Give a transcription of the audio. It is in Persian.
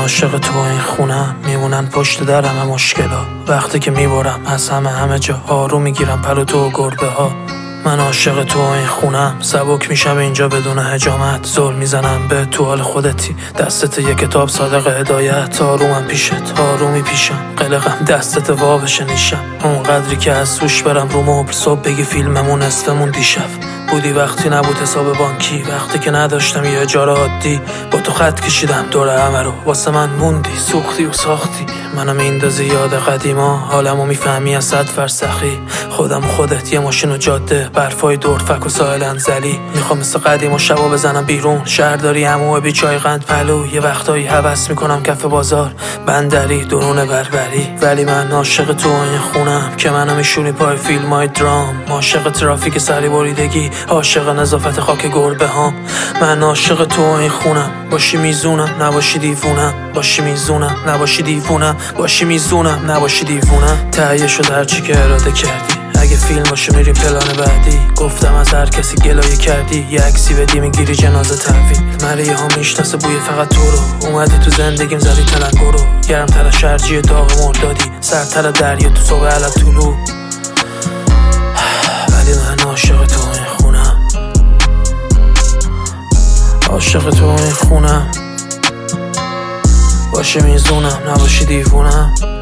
عاشق تو این خونم، میمونن پشت درم مشکلا. وقتی که میبارم از همه جا آرو میگیرم پلو تو و گربه ها. من عاشق تو این خونم، سبک میشم اینجا بدون حجامت. زل میزنم به تو حال خودتی، دستت یه کتاب صادق هدایت. آرومم پیشت آرومی پیشم، قلقم دستت وا بشه نیشم. اون قدری که از سوش برم رو مبل، صبح بگی فیلممون نصفمون دیشب. بودی وقتی نبود حساب بانکی، وقتی که نداشتم یه اجاره عادی. با تو خط کشیدم دور همه رو، واسه من موندی سوختی و ساختی. منو میندازی یاد قدیما، حالمو میفهمی از 100 فرسخی. خودم و خودت یه ماشین و جاده، برفای دورفک و ساحل انزلی. میخوام مثل قدیما شبا بزنم بیرون، شهرداری عمو بی چای قند پلو. یه وقتایی هوس میکنم کف بازار بندری درون بربری. ولی من عاشق تو این خونم که منو میشونی پای فیلمای درام. عاشق ترافیک سری بریدگی، عاشق نظافت خاک گربه هام. من عاشق تو این خونم، باشی میزونم نباشی دیوونم. باشی میزونم نباشی دیوونم. باشی میزونم نباشی دیوونم. تهیه شد هرچی که اراده کردی، اگه فیلم باشه میریم پلان بعدی. گفتم از هر کسی گلایه کردی، یه عکسی بدی میگیری جنازه تحویل. مریه ها میشناسه بوی فقط تو رو، اومدی تو زندگیم زدی تلنگو رو. گرمتر شرجی داغ مردادی، سرتر دریا تو صبح علم طلوع. ولی من عاشق تو این خونم، عاشق تو این خونم. باشی میزونم نباشی دیوونم.